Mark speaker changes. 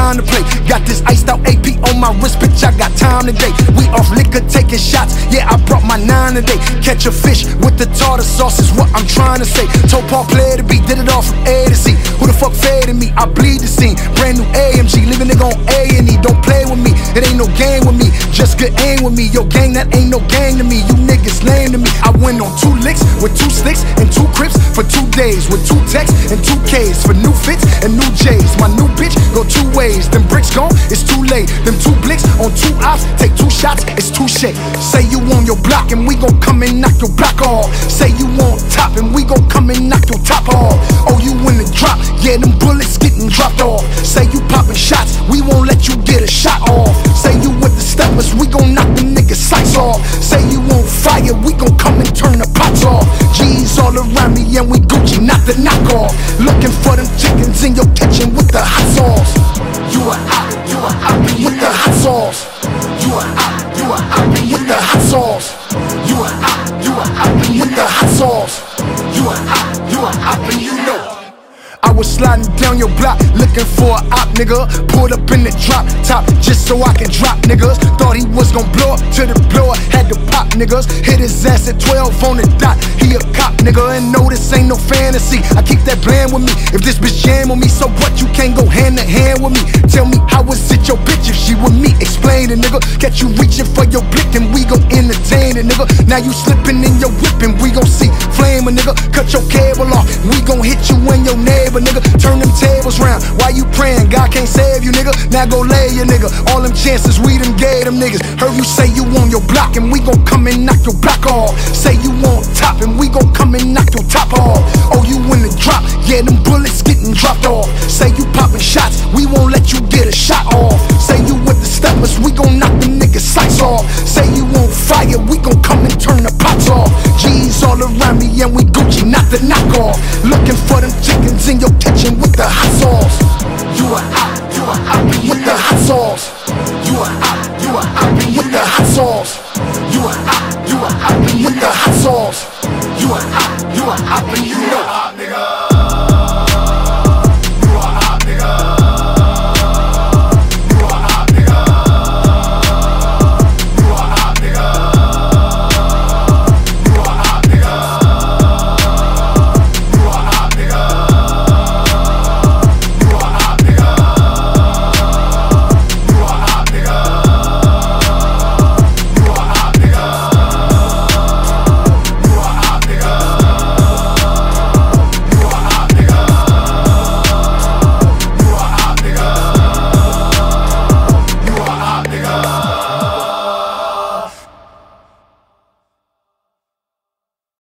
Speaker 1: time to play. Got this iced out AP on my wrist, bitch, I got time today. We off liquor, taking shots, yeah, I brought my 9 today. Catch a fish with the tartar sauce is what I'm trying to say. Told Paul play the beat, did it all from A to Z. Who the fuck faded me? I bleed the scene. Brand new AMG, leave a nigga on A&E. Don't play with me, it ain't no game with me. Just good aim with me. Yo, gang, that ain't no gang to me. You niggas lame to me. I went on 2 licks with 2 sticks and 2 crips for 2 days. With 2 texts and 2 Ks for new fits and new J's. My new bitch go 2 ways. Them bricks gone, it's too late. Them 2 blicks on 2 ops, take 2 shots, it's touche. Say you on your block and we gon' come and knock your block off. Say you on top and we gon' come and knock your top off. Oh, you in the drop, yeah, them bullets getting dropped off. Say you popping shots, we won't let you get a shot off. Say you with the steppers, we gon' knock them niggas' sights off. Say you on fire, we gon' come and turn the pots off. G's all around me and we Gucci, not the knockoff. Looking for them chickens in your kitchen with the hot sauce. You a op with the hot sauce. You a op with the hot sauce. You a op with the hot sauce. You a op and you know. I was sliding down your block, looking for a op, nigga. Pulled up in the drop top, just so I can drop, niggas. Thought he was gon' blow up to the blower, had to pop, niggas. Hit his ass at 12 on the dot, he a cop, nigga. And no, this ain't no fantasy, I keep that bland with me. If this bitch jam with me, so what, you can't go hand to hand with me. Tell me, how was it your bitch if she with me? Explain it, nigga. Catch you reaching for your blick and we gon' entertain it, nigga. Now you slipping in your whip and we gon' see flame, nigga. Cut your cable off, we gon' hit you in your neighbor, nigga. Turn them tables round, why you praying? God can't save you, nigga. Now go lay your nigga. All them chances we done gave them niggas. Heard you say you on your block and we gon' come and knock your block off. Say you on top and we gon' come and knock your top off. Oh, you in the drop, yeah, them bullets getting dropped off. Say you pop